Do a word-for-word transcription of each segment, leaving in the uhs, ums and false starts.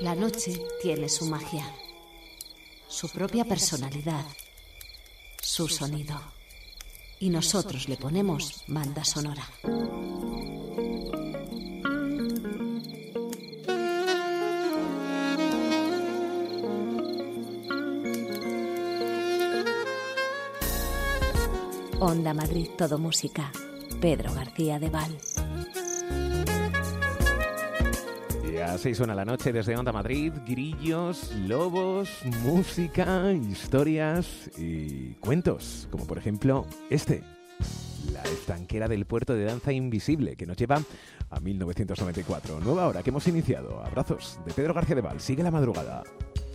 La noche tiene su magia, su propia personalidad, su sonido. Y nosotros le ponemos banda sonora. Onda Madrid Todo Música. Pedro García de Val. Y así suena la noche desde Onda Madrid. Grillos, lobos, música, historias y cuentos. Como por ejemplo este. La estanquera del puerto de danza invisible, que nos lleva a mil novecientos noventa y cuatro. Nueva hora que hemos iniciado. Abrazos de Pedro García de Val. Sigue la madrugada.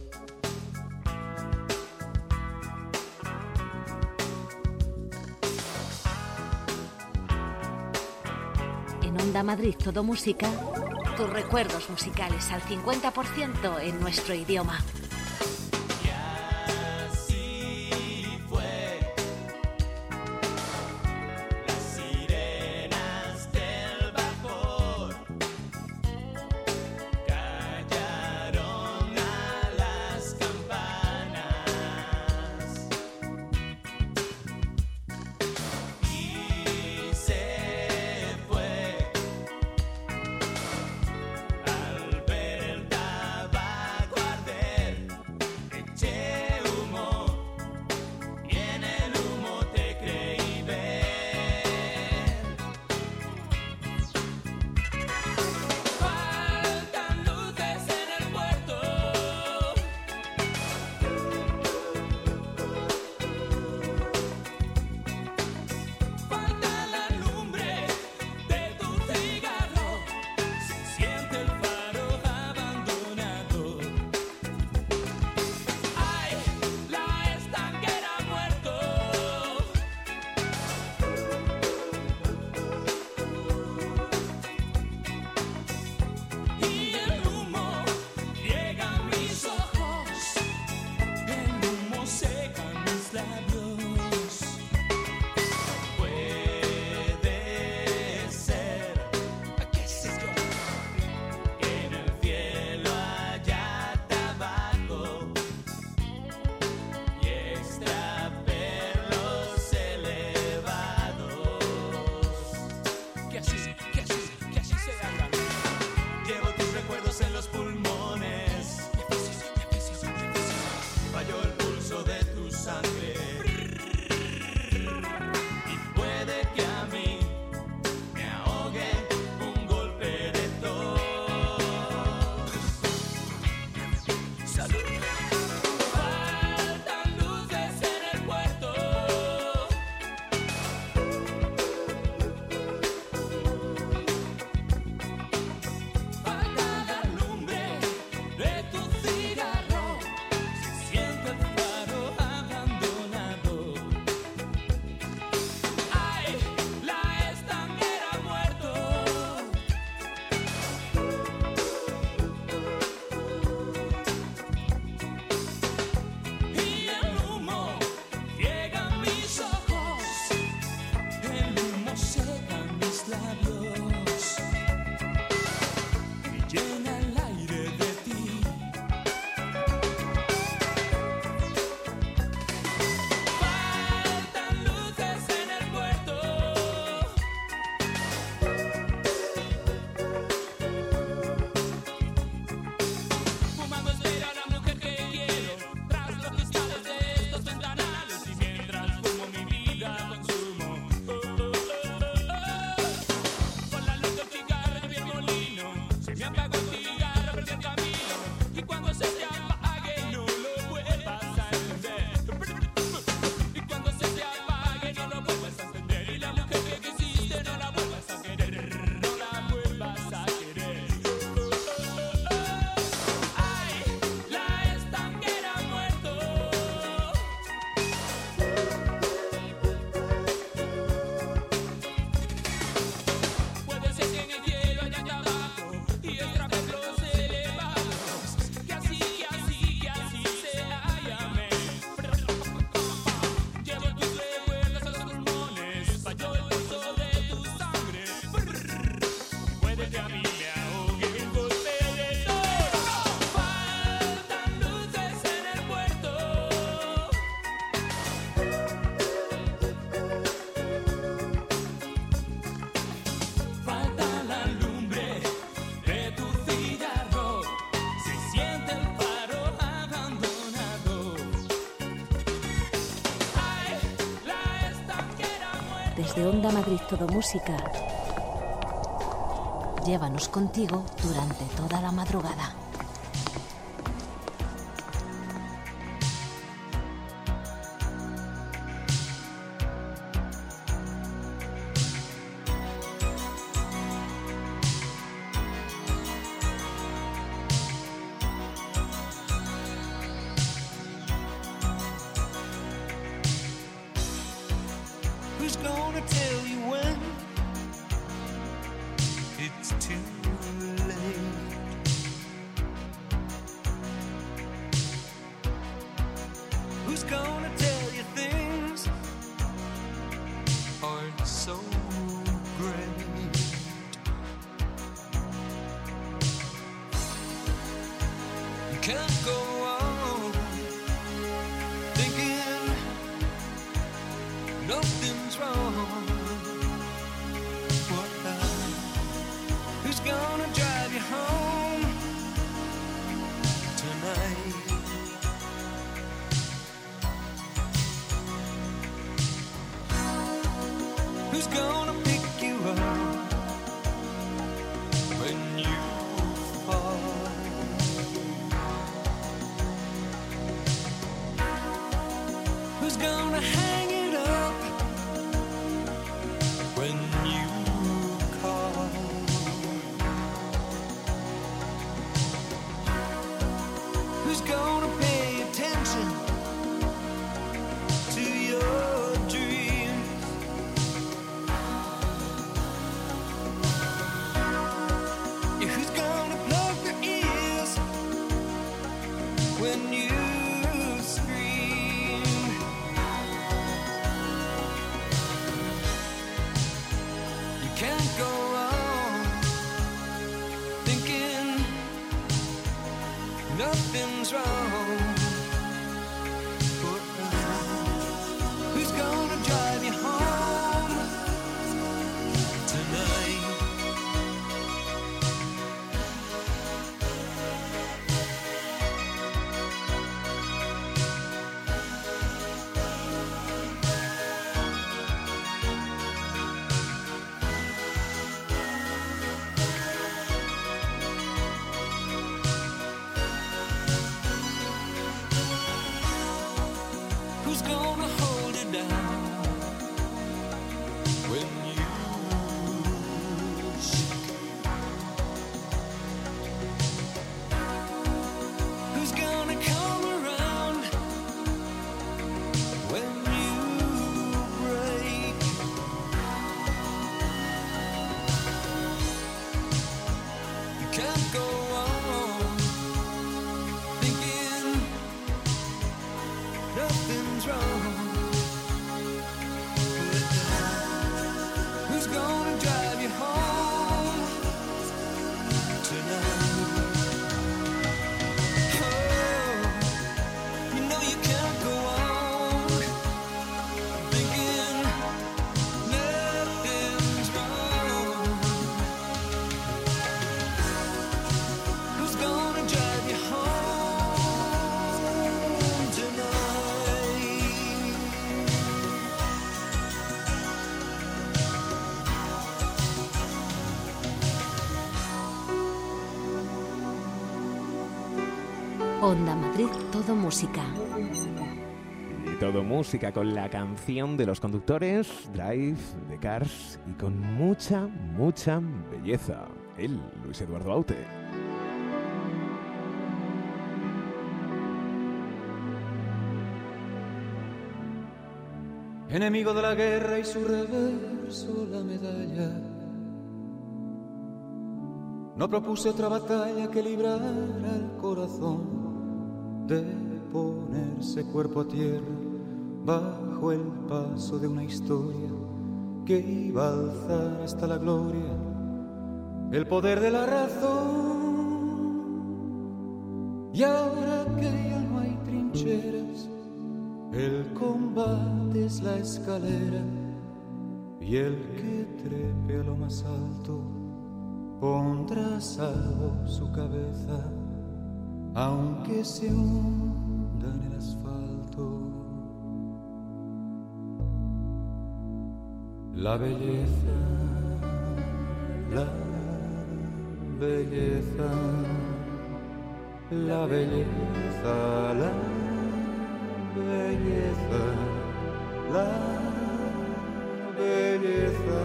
En Onda Madrid Todo Música, tus recuerdos musicales al cincuenta por ciento en nuestro idioma. Al ver el tabaco arder Desde Onda Madrid Todo Música, llévanos contigo durante toda la madrugada. Onda Madrid Todo Música. Y todo música con la canción de los conductores, Drive, de Cars, y con mucha, mucha belleza. Él, Luis Eduardo Aute. Enemigo de la guerra y su reverso la medalla. No propuse otra batalla que librar al corazón de ponerse cuerpo a tierra bajo el paso de una historia que iba a alzar hasta la gloria el poder de la razón. Y ahora que ya no hay trincheras, el combate es la escalera, y el que trepe a lo más alto pondrá a salvo su cabeza, aunque se hunda en el asfalto. La belleza, la belleza, la belleza, la belleza, la belleza.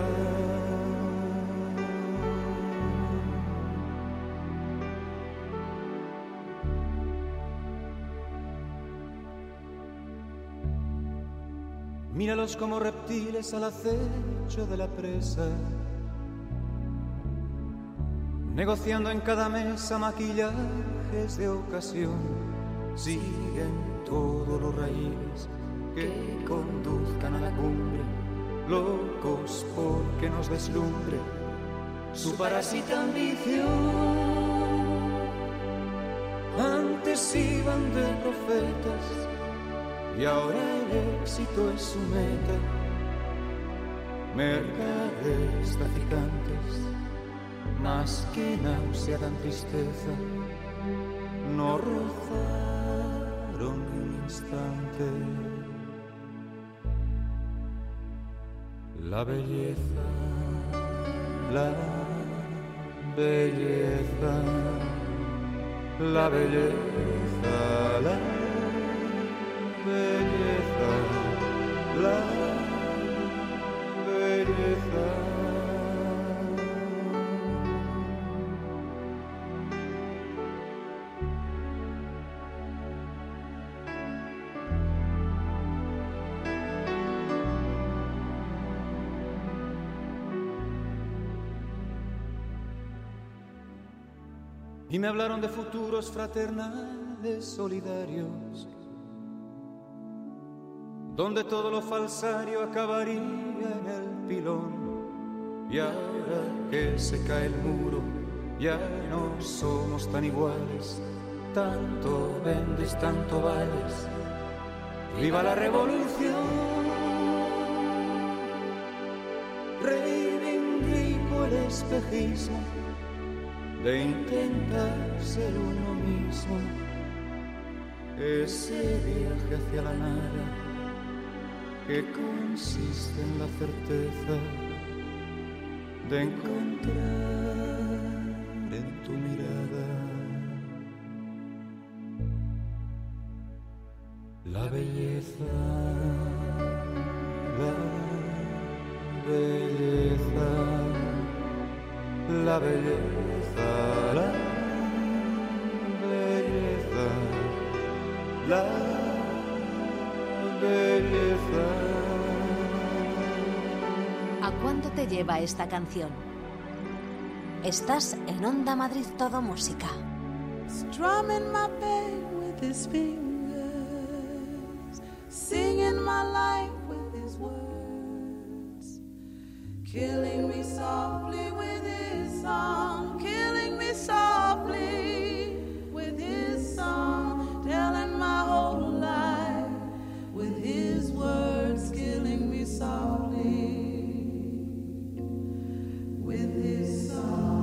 Míralos como reptiles al acecho de la presa, negociando en cada mesa maquillajes de ocasión. Siguen todos los raíles que conduzcan a la cumbre, locos porque nos deslumbre su parásita ambición. Antes iban de profetas y ahora el éxito es su meta. Mercaderes traficantes, más que náusea dan tristeza, no rozaron ni un instante. La belleza, la belleza, la belleza, la belleza, la belleza. Y me hablaron de futuros fraternales solidarios, donde todo lo falsario acabaría en el pilón. Y ahora que se cae el muro, ya no somos tan iguales. Tanto vendes, tanto vales. ¡Viva la revolución! Reivindico el espejismo de intentar ser uno mismo, ese viaje hacia la nada que consiste en la certeza de encontrar en tu mirada la belleza, la belleza, la belleza, la belleza, la belleza. ¿A cuánto te lleva esta canción? Estás en Onda Madrid Todo Música. Strumming my pain with his fingers, singing my life with his words, killing me softly with his song, killing me softly with his song, telling my whole life with his words, killing me softly with his song.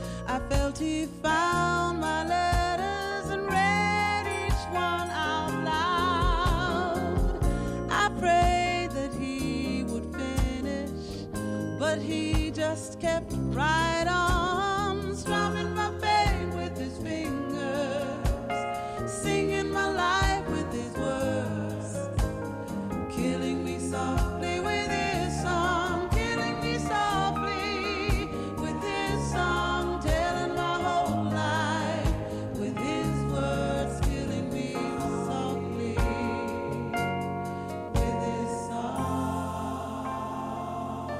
He found my letters and read each one out loud. right arm, strumming my pain with his fingers, singing my life with his words, killing me softly with his song, killing me softly with his song, telling my whole life with his words, killing me softly with his song.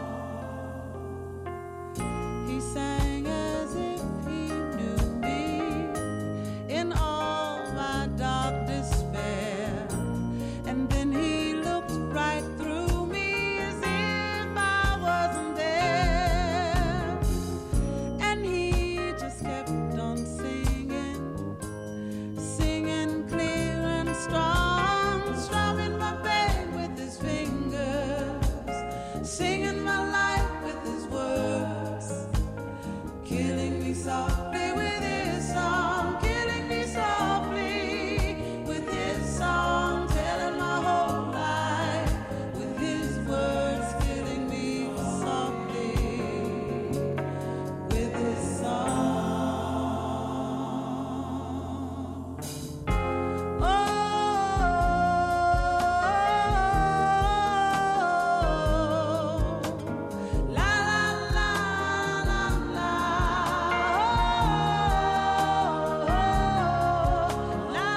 He sang as if he knew me in all my dark despair, and then he looked right through me as if I wasn't there, and he just kept on singing, singing clear and strong, strumming my pain with his fingers, singing my life with his words, killing me softly with his song, killing me softly with his song, telling my whole life with his words, killing me softly with his song. Oh, la la la la la, oh, la.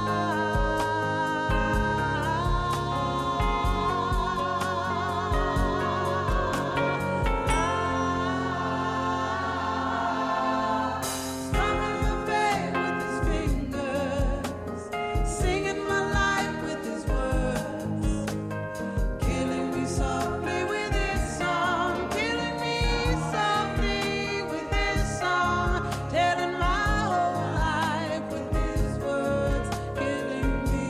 Strumming my pain with his fingers, singing my life with his words, killing me softly with his song, killing me softly with his song, telling my whole life with his words, killing me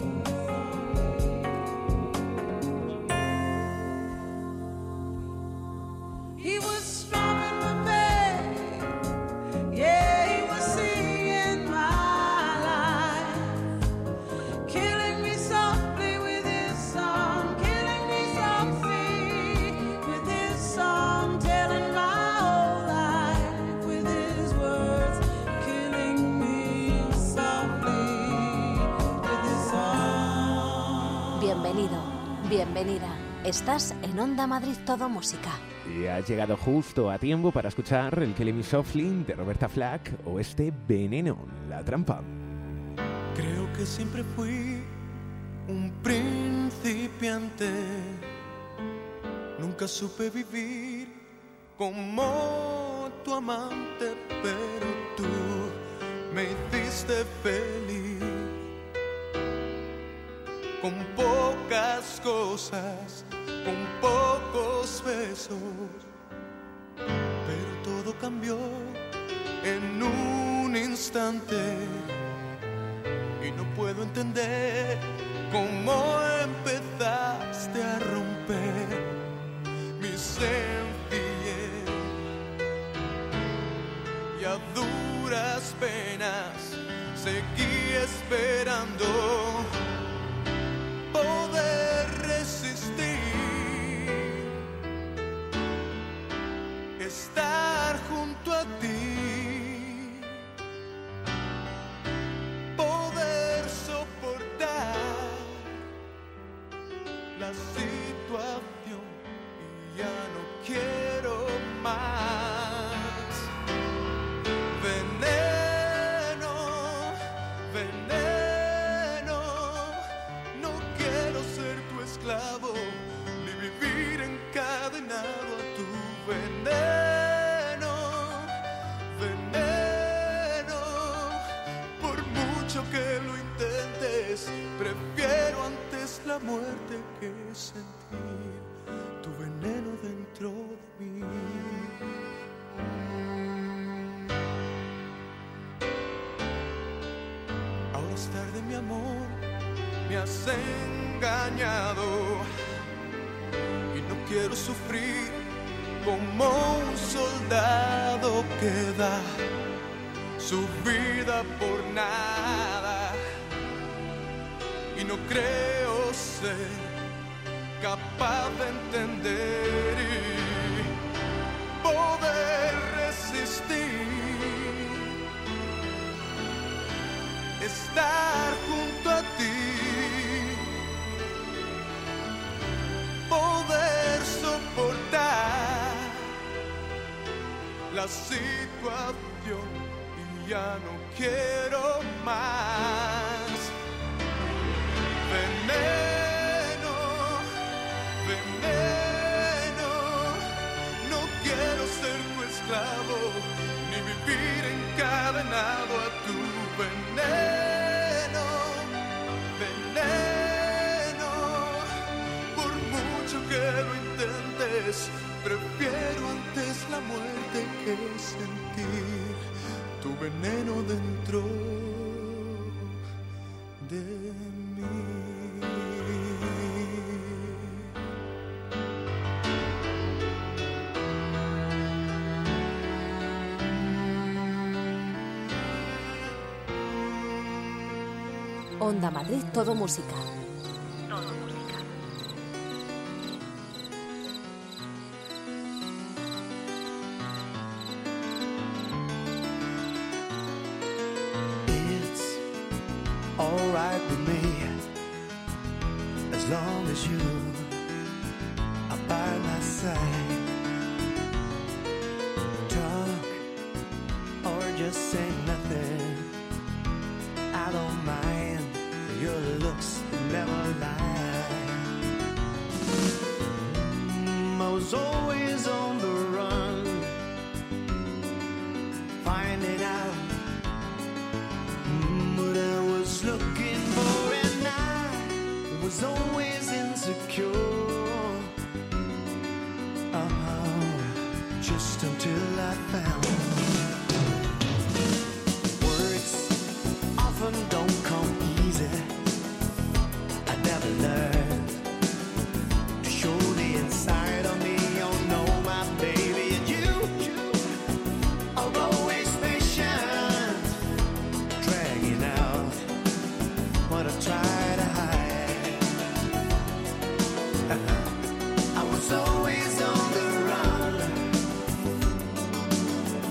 softly. He was strumming my pain, yeah, he was singing my life, killing me softly with his song, killing me softly with his song, telling my whole life with his words, killing me softly with his song. Bienvenido, bienvenida. Estás en Onda Madrid Todo Música. Y has llegado justo a tiempo para escuchar el Killing Me Softly de Roberta Flack o este Veneno, La Trampa. Creo que siempre fui un principiante. Nunca supe vivir como tu amante, pero tú me hiciste feliz. Con pocas cosas, con pocos besos, pero todo cambió en un instante. Y no puedo entender cómo empezaste a romper mi sencillez. Y a duras penas seguí esperando poder resistir, estar junto a ti, poder soportar la situación, y ya no quiero más. Veneno, veneno, no quiero ser tu esclavo, ni vivir encadenado a tu veneno, veneno. Por mucho que lo intentes, prefiero antes la muerte que sentir tu veneno dentro de mí. Ahora es tarde, mi amor, me has engañado y no quiero sufrir como un soldado que da su vida por nada. Y no creo ser capaz de entender poder resistir estar junto a ti, poder soportar la situación y ya no quiero más. Veneno, veneno, no quiero ser tu esclavo, ni vivir encadenado a tu veneno, veneno, por mucho que lo intentes, prefiero antes la muerte que sentir tu veneno dentro de mí. Onda Madrid, todo música. Todo música. It's all right with me as long as you are by my side. Talk or just say nothing, I don't mind. Your looks never lie. Mm, I was always on the run, finding out mm, what I was looking for, and I was always insecure. Uh-huh. Just until I found words often don't come easy. I never learned to show the inside of me. Oh no, my baby, and you are always patient, dragging out what I try to hide. I was always on the run,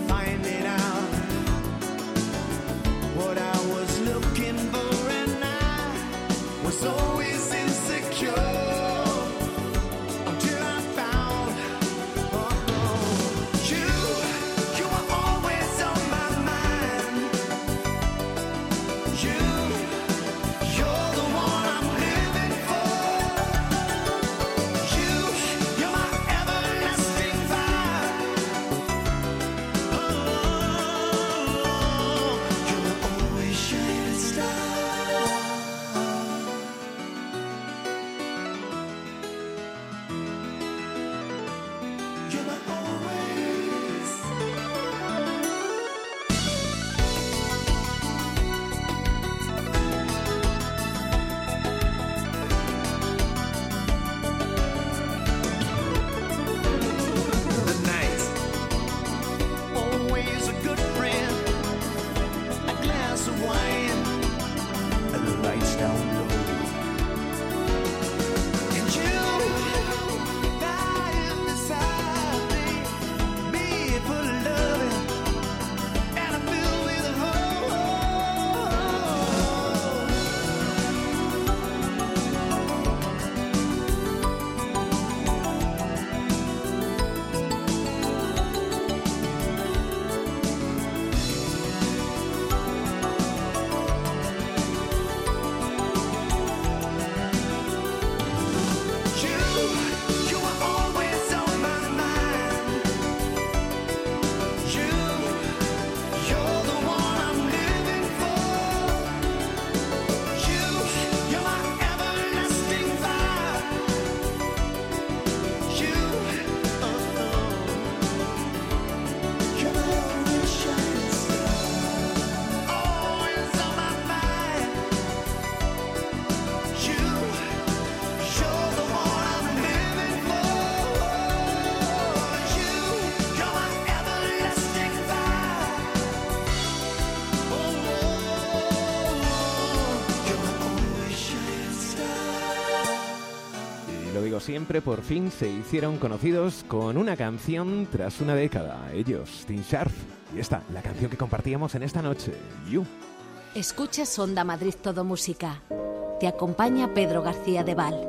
como siempre, por fin se hicieron conocidos con una canción tras una década. Ellos, Tim Sharp. Y esta, la canción que compartíamos en esta noche, You. Escuchas Onda Madrid Todo Música. Te acompaña Pedro García de Val.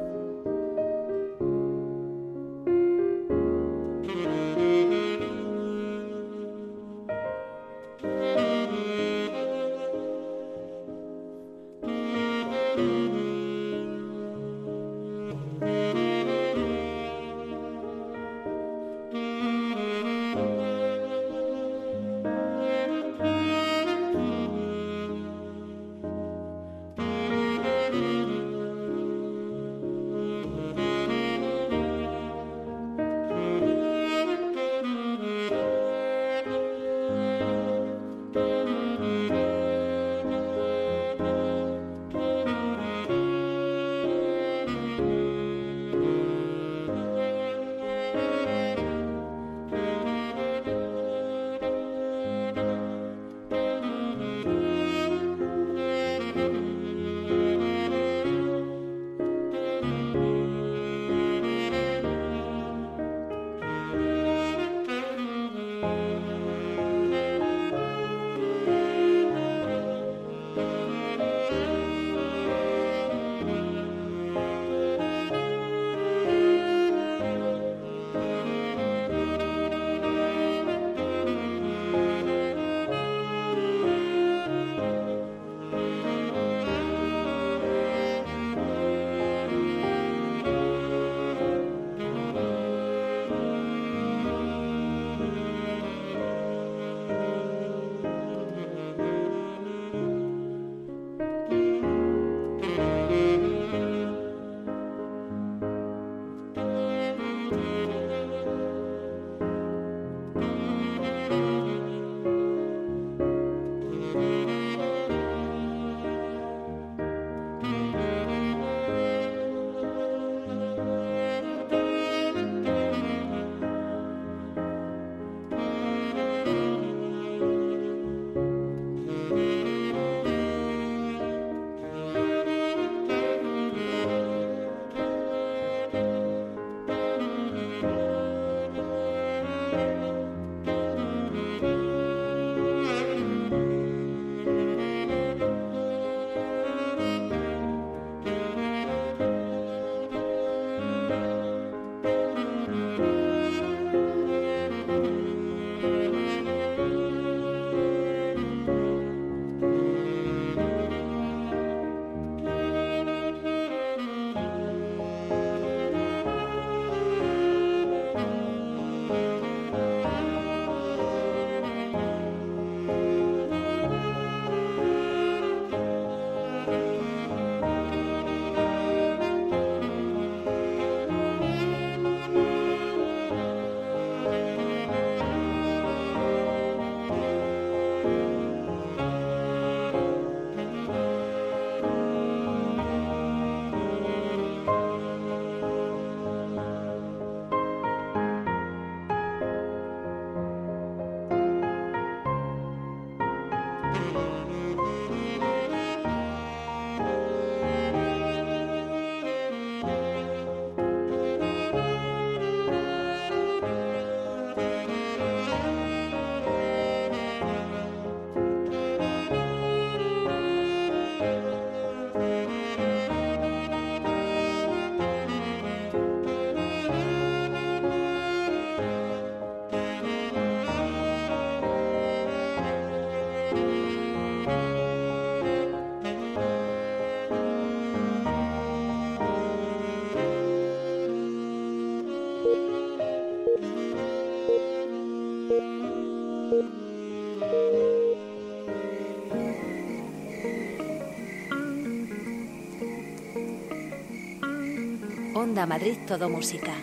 Onda Madrid Todo Música.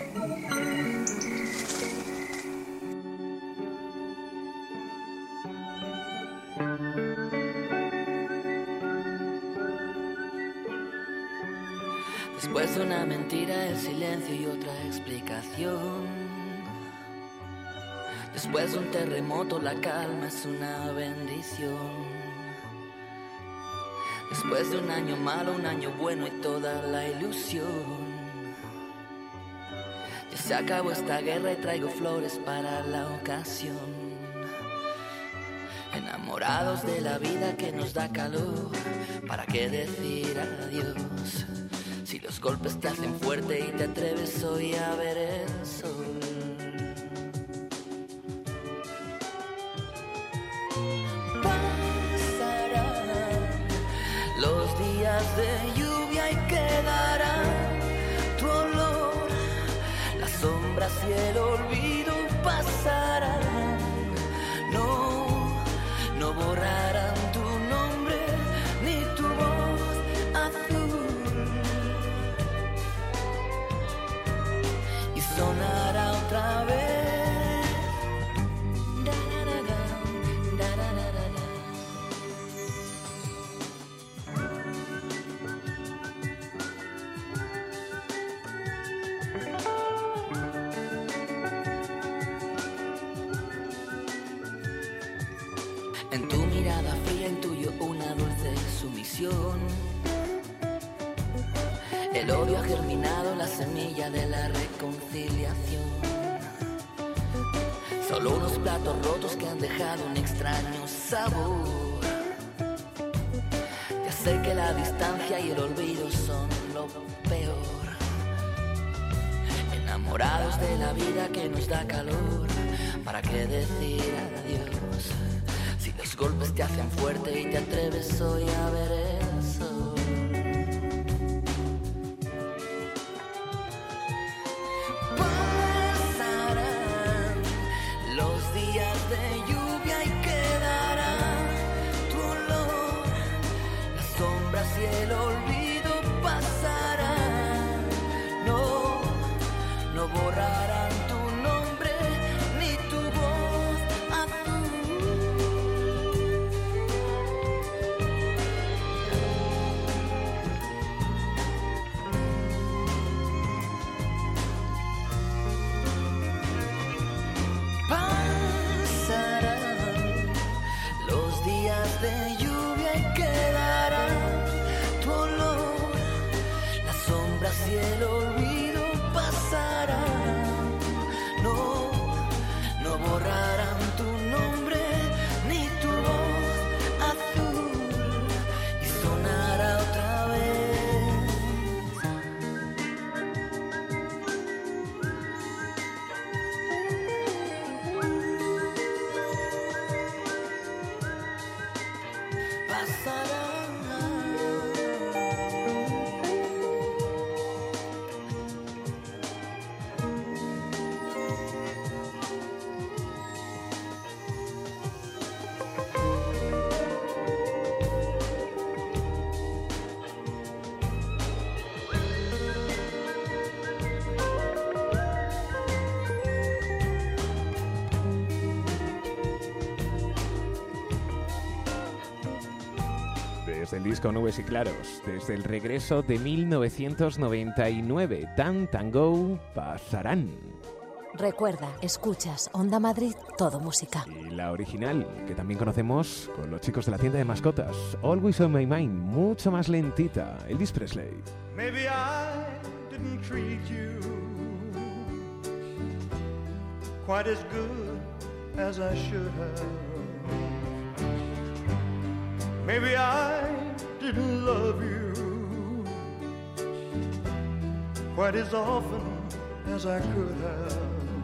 Después de una mentira, el silencio y otra explicación. Después de un terremoto, la calma es una bendición. Después de un año malo, un año bueno y toda la ilusión. Se acabó esta guerra y traigo flores para la ocasión. Enamorados de la vida que nos da calor, ¿para qué decir adiós? Si los golpes te hacen fuerte y te atreves hoy a ver el sol. Pasarán los días de lluvia y quedará tu olor. Las sombras y el olvido pasarán. No, no borrarán tu nombre ni tu voz azul. Y sonará otra vez. En tu mirada fría intuyo una dulce sumisión. El odio ha germinado la semilla de la reconciliación. Solo unos platos rotos que han dejado un extraño sabor. Ya sé que la distancia y el olvido son lo peor. Enamorados de la vida que nos da calor, ¿para qué decir adiós? Si los golpes te hacen fuerte y te atreves hoy a ver el sol. Pasarán los días de lluvia y quedará tu olor. Las sombras y el olvido pasarán. No, no borrarán tu nombre ni tu voz azul. De lluvia y quedará tu olor. Las sombras y el olvido pasarán. No, no borrarán tu nombre ni tu voz azul. Y sonará otra vez. Desde el disco Nubes y Claros, desde el regreso de mil novecientos noventa y nueve, Tan Tango, Pasarán. Recuerda, escuchas Onda Madrid, todo música. Y la original, que también conocemos con los chicos de la tienda de mascotas, Always on My Mind, mucho más lentita, Elvis Presley. Maybe I didn't treat you quite as good as I should have. Maybe I didn't love you quite as often as I could have.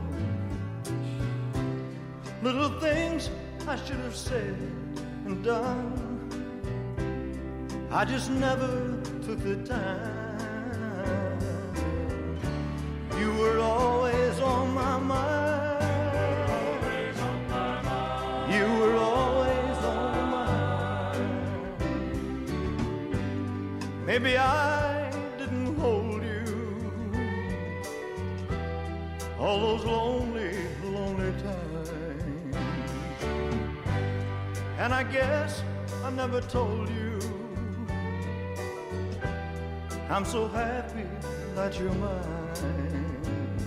Little things I should have said and done, I just never took the time. You were always on my mind. Always on my mind. You were always on my mind. Maybe I didn't hold you all those lonely, lonely times. And I guess I never told you I'm so happy that you're mine.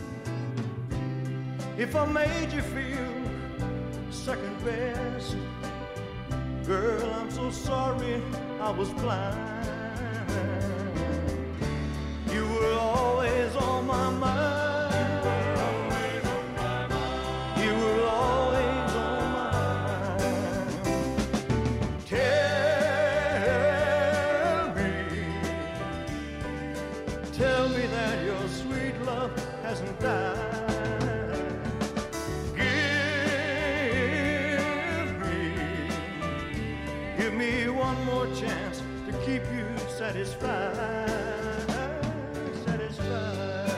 If I made you feel second best, girl, I'm so sorry I was blind. You were always on my mind. Give me one more chance to keep you satisfied, satisfied.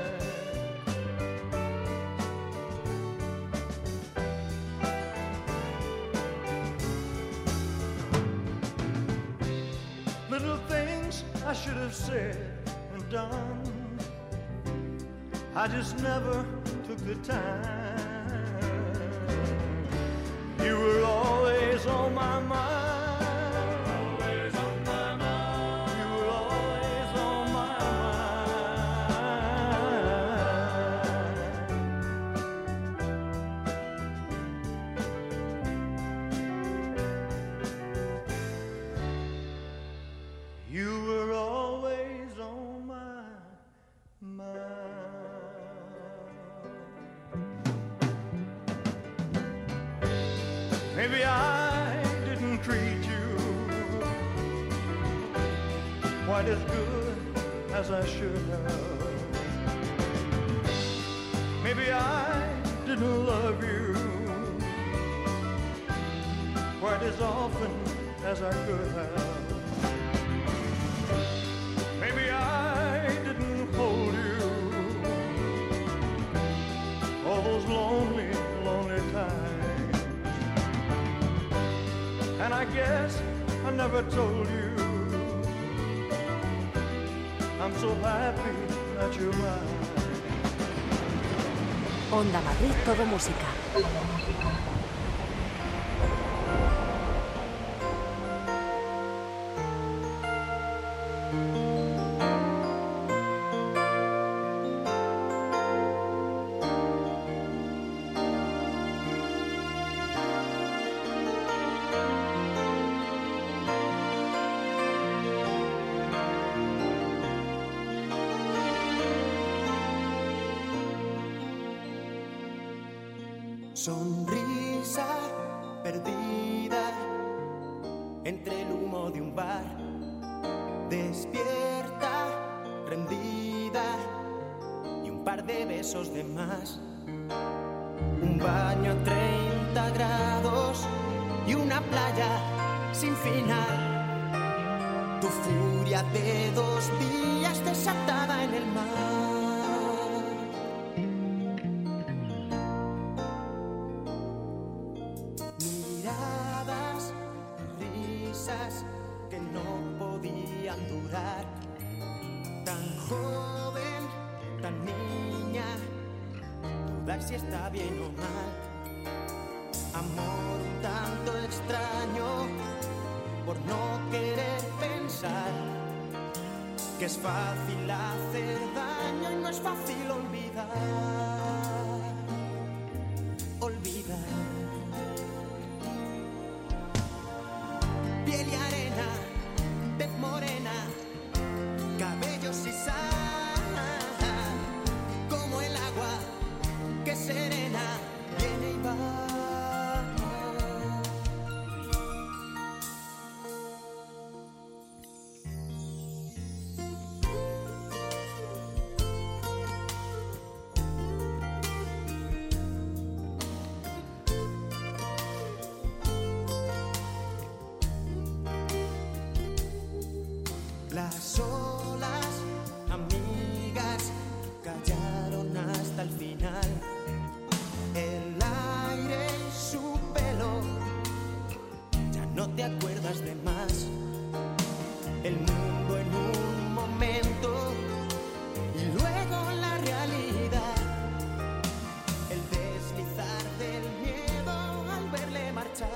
Little things I should have said and done, I just never took the time. You were always on my mind, always on my mind. You were always on my mind. You were always on my mind. Maybe I didn't treat you quite as good as I should have. Maybe I didn't love you quite as often as I could have. Maybe I didn't hold you all those lonely, lonely times. And I guess I never told you I'm so happy that you're mine. Onda Madrid, todo música. Sonrisa perdida entre el humo de un bar, despierta, rendida y un par de besos de más. Un baño a treinta grados y una playa sin final. Tu furia de dos días desatada en el mar. Que no podían durar. Tan joven, tan niña, dudar si está bien o mal. Amor un tanto extraño por no querer pensar que es fácil hacer daño y no es fácil olvidar. Olvidar. Piel y arena, tez morena, cabellos y sal, como el agua que serena viene y va. Las olas, amigas, callaron hasta el final. El aire y su pelo, ya no te acuerdas de más. El mundo en un momento y luego la realidad. El deslizar del miedo al verle marchar.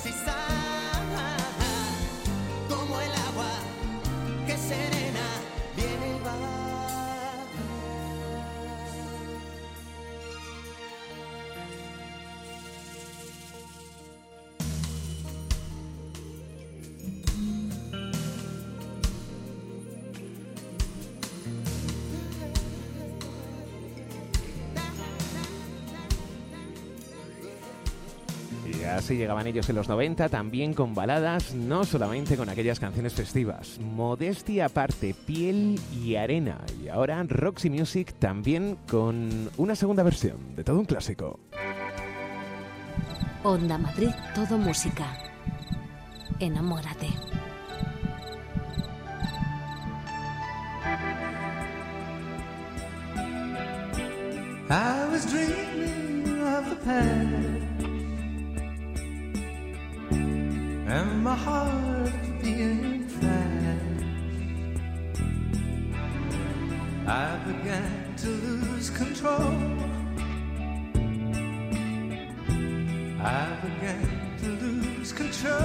precisa, como el agua que serena viene y va. Así llegaban ellos en los noventa, también con baladas, no solamente con aquellas canciones festivas. Modestia aparte, Piel y Arena. Y ahora Roxy Music también con una segunda versión de todo un clásico. Onda Madrid, todo música. Enamórate. I was dreaming of the past, and my heart beating fast. I began to lose control. I began to lose control.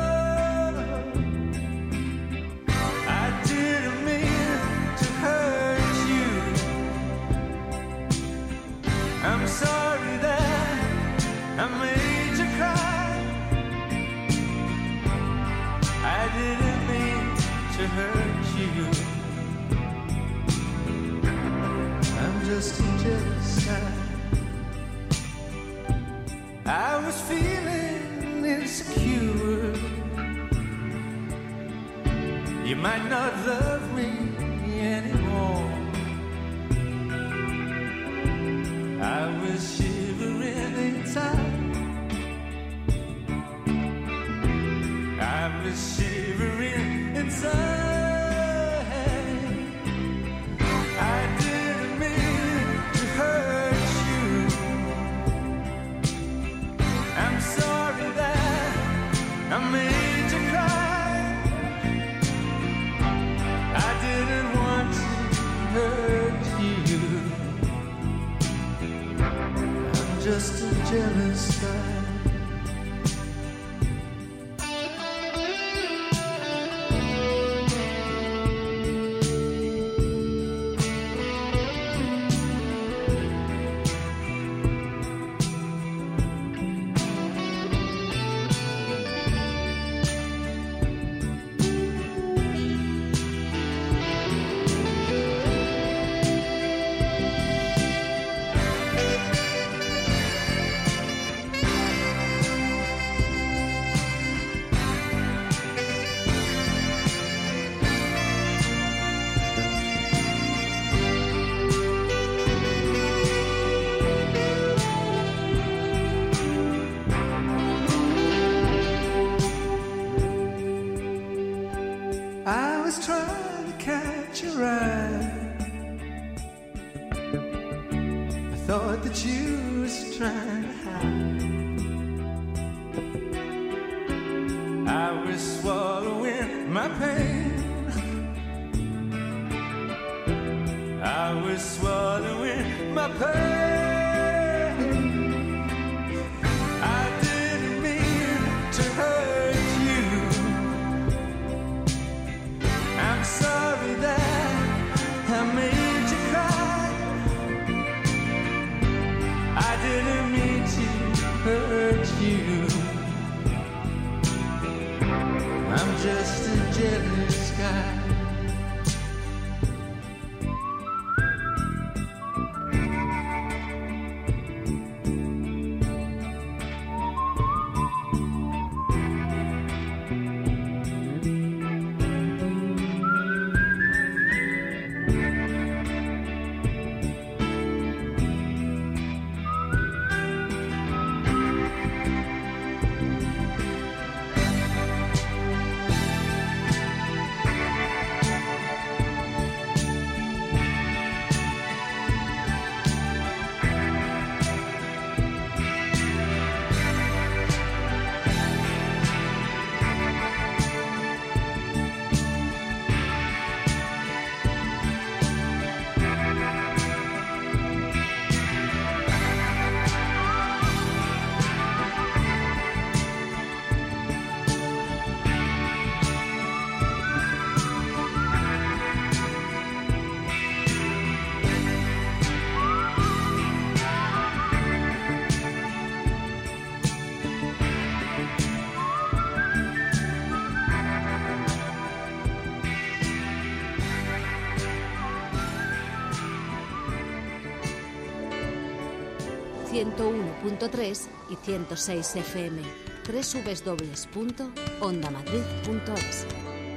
I didn't mean to hurt you. I'm sorry that I made you cry. I didn't mean to hurt you. I'm just a jealous guy. I was feeling insecure. You might not love me anymore. I was shivering inside. I was shivering inside. I didn't mean to hurt you. I'm sorry that I made you cry. I didn't want to hurt you. I'm just a jealous guy. ciento uno punto tres y ciento seis F M. doble u doble u doble u punto onda madrid punto es.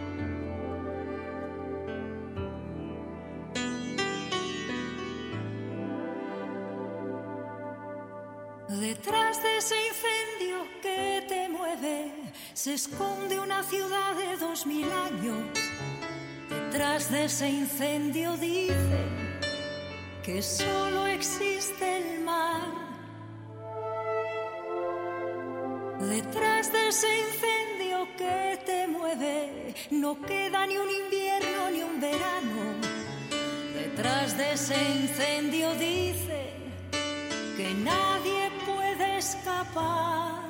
Detrás de ese incendio que te mueve se esconde una ciudad de dos mil años. Detrás de ese incendio dicen que solo existe el mar. Detrás de ese incendio que te mueve no queda ni un invierno ni un verano. Detrás de ese incendio dicen que nadie puede escapar.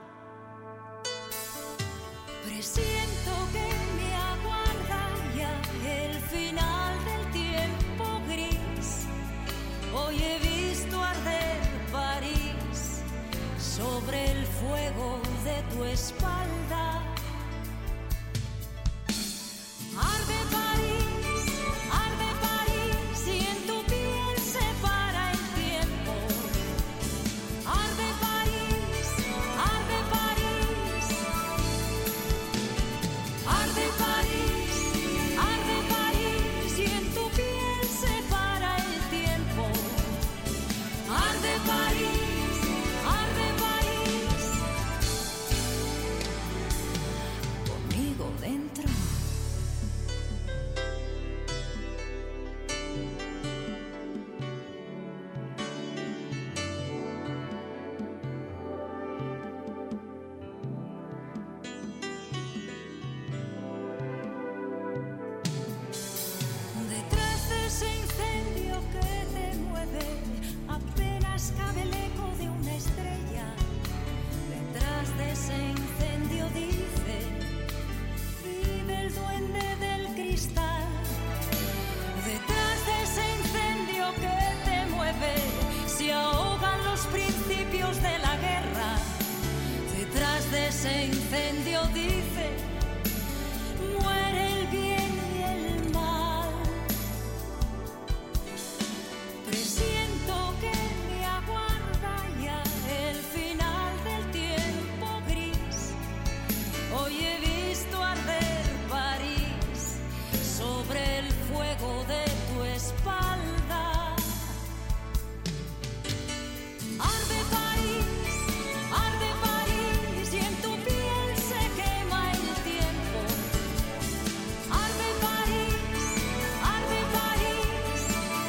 Presiento que me aguarda ya el final del tiempo gris. Hoy he visto arder París sobre el fuego de tu espalda. Arde París, arde París y en tu piel se para el tiempo. Arde París, arde París. Arde París, arde París y en tu piel se para el tiempo. Arde París, arde París. Conmigo dentro. Detrás de ese incendio que te mueve, apenas cabe el eco de una estrella. Detrás de ese incendio dice, vive el duende del cristal. Detrás de ese incendio que te mueve, se ahogan los principios de la guerra. Detrás de ese incendio dice, muere el bien y el mal. Presiento que me aguarda ya el final del tiempo gris. Hoy he visto arder París sobre el fuego de tu espalda. Arde París, arde París y en tu piel se quema el tiempo. Arde París, arde París.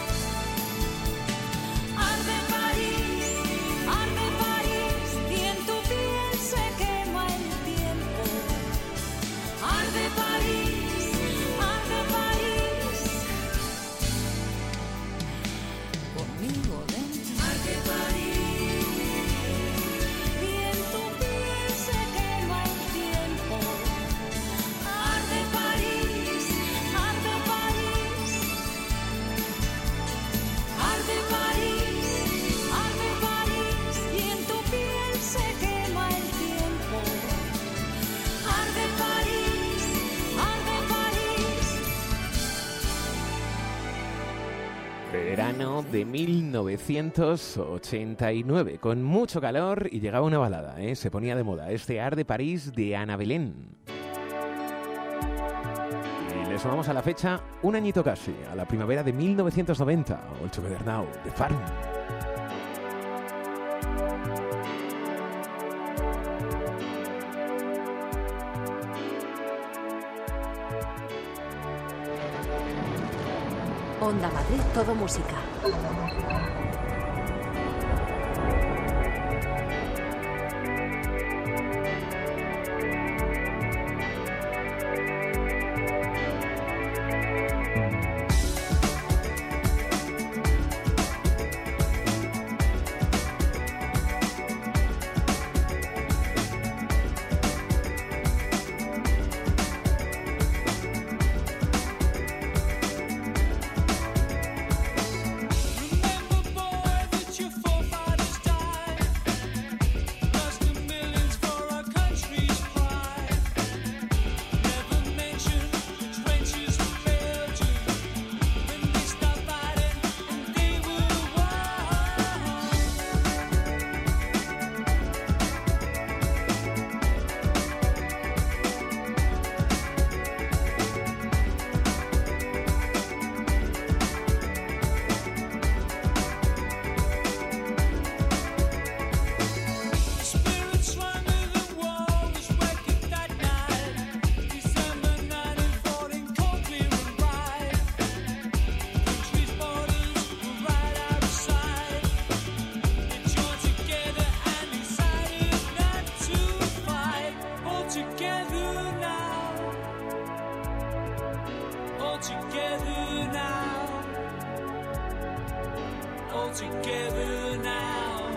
Arde París, arde París y en tu piel se quema el tiempo. Arde París, arde París. Conmigo dentro. Arde París y en tu piel se quema el tiempo. Arde París, arde París. Arde París, arde París y en tu piel se quema el tiempo. Arde París, arde París. Verano de mil novecientos ochenta y nueve, con mucho calor y llegaba una balada, ¿eh? Se ponía de moda este Arde París de Ana Belén. Y le sumamos a la fecha un añito casi, a la primavera de mil novecientos noventa, All Together Now, de Farm. Onda Madrid, todo música. Remember, boy, together now, all together now, all together now,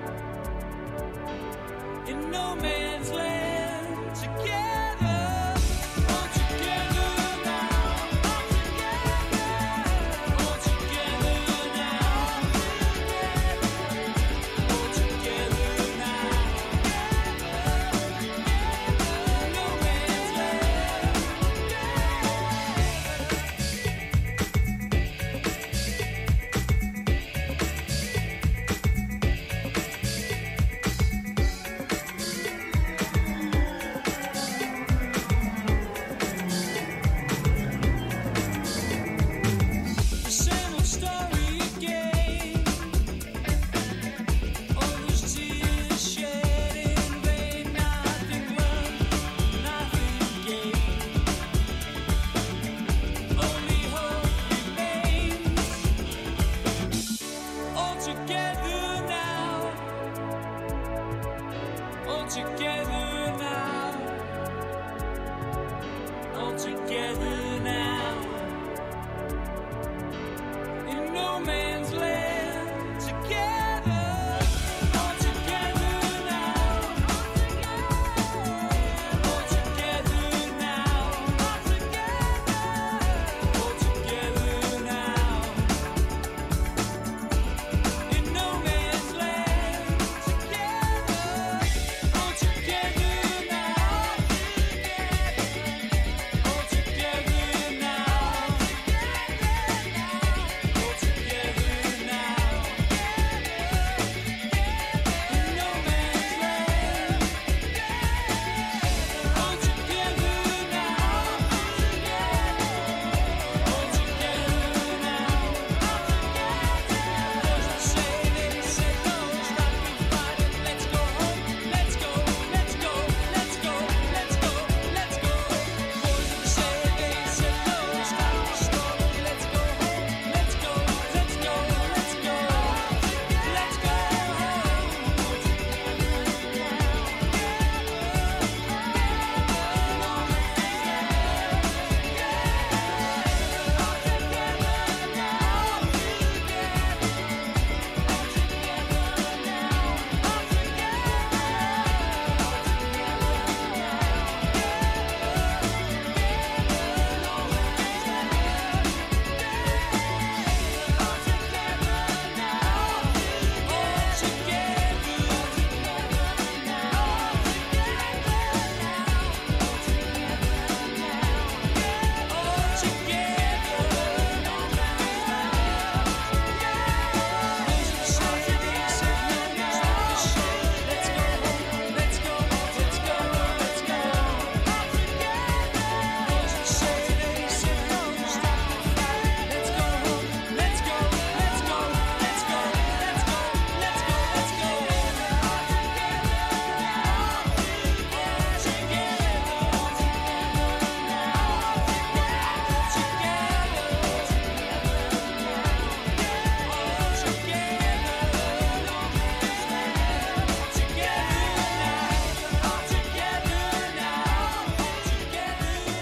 in no man's land, together, all together now, all together now, all together now.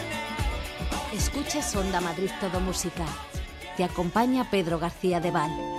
Onda Madrid Todo Música. Te acompaña Pedro García de Val.